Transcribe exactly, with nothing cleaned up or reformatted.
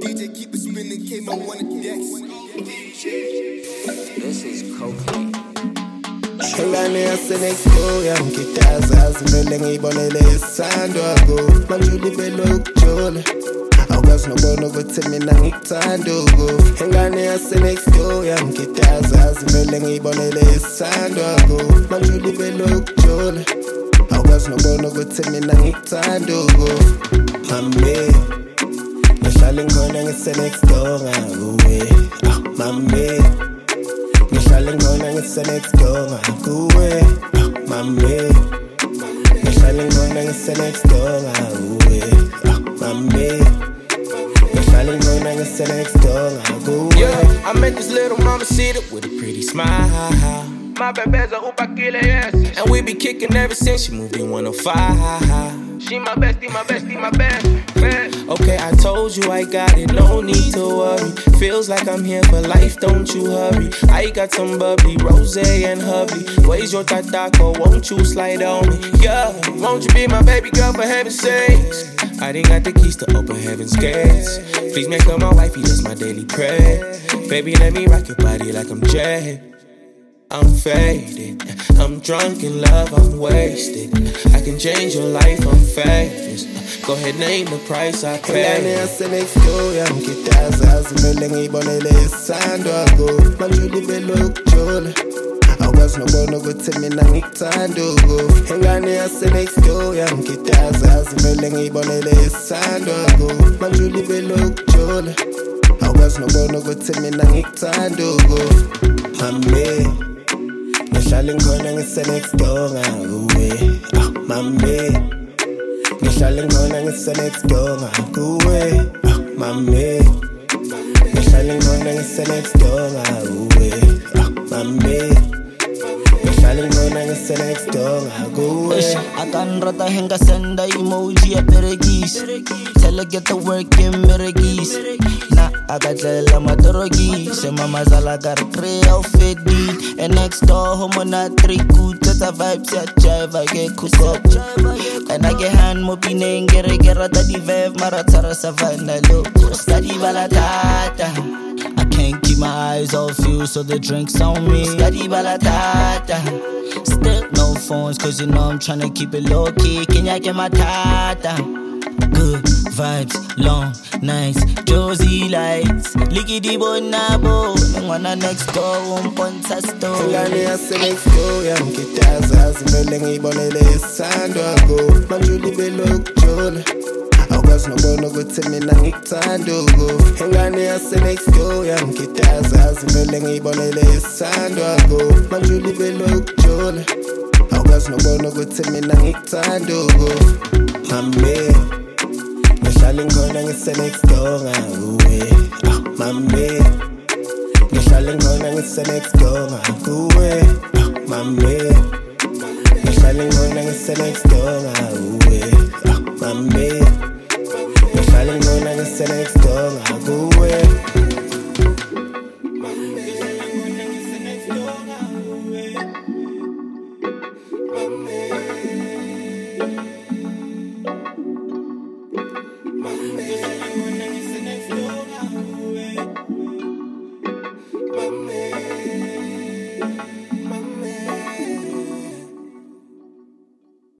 D J keep it spinning, came on one of the decks. This is cocaine. Ngane yasenexpo yangitaza zivele ngiyibonele isando ako manjuli belokujula awukwazi nobona ukuthi mina ngikuthanda uku ngane yasenexpo yangitaza zivele ngiyibonele isando ako manjuli belokujula awukwazi nobona ukuthi mina ngikuthanda uku mami ngihlala ngkhona ngisenexpo ngakuwe ah mami ngihlala ngona ngise-next door ngakuwe mami ngihlala ngona ngise-next door ngakuwe mami ngihlala ngona ngise-next door ngakuwe. Yeah, I met this little mama cedar with a pretty smile. My baby's a upakile, yes. And we be kicking ever since she moved in one oh five. She my bestie, my bestie, my best, best. Okay, I told you I got it, no need to worry. Feels like I'm here for life, don't you hurry. I got some bubbly, rose and hubby. Where's your tatako, won't you slide on me? Yeah, won't you be my baby girl for heaven's sakes? I didn't got the keys to open heaven's gates. Please make her my wifey, that's my daily prayer. Baby, let me rock your body like I'm Jay. I'm faded, I'm drunk in love, I'm wasted. I can change your life, I'm famous. Go ahead, name the price I pay. Ngane yasenexpo yangitaza zivele ngiyibonele isando ako manjuli belokujula awukwazi nobona ukuthi mina ngikuthanda uku ngane yasenexpo yangitaza zivele ngiyibonele isando ako manjuli belokujula awukwazi nobona ukuthi mina ngikuthanda uku mami ngihlala ngkhona ngise-next door ngakuwe ah mami ngihlala ngkhona ngise-next door ngakuwe ah mami ngihlala ngkhona ngise-next door ngakuwe ah mami ngihlala ngkhona ngise-next door ngakuwe. I can rata henga senda emoji ya peregis. Tell her get the work in meregis. Na akatlela matorogi. Se mama zala got a three outfit beat. And next door homo na three good. Tata vibes ya jive I get kusop. And I get hand mo pineng gere gera tadi vev maratara savana look. Study balatata. I can't keep my eyes off you, so the drink's on me. Study balatata. Still no phones, cause you know I'm tryna keep it low key. Can ya get my tata? Good vibes, long nights, Josie lights. Licky bonabo, nangwana next door, umponta store. Ngane yasenexpo yangitaza zivele ngiyibonele isando ako manjuli belokujula awukwazi nobona ukuthi mina ngikuthanda uku ngane yasenexpo yangitaza zivele ngiyibonele isando ako manjuli belokujula awukwazi nobona ukuthi mina ngikuthanda uku mami ngihlala ngkhona ngise-next door ngakuwe ah mami ngihlala ngkhona ngise-next door ngakuwe ah mami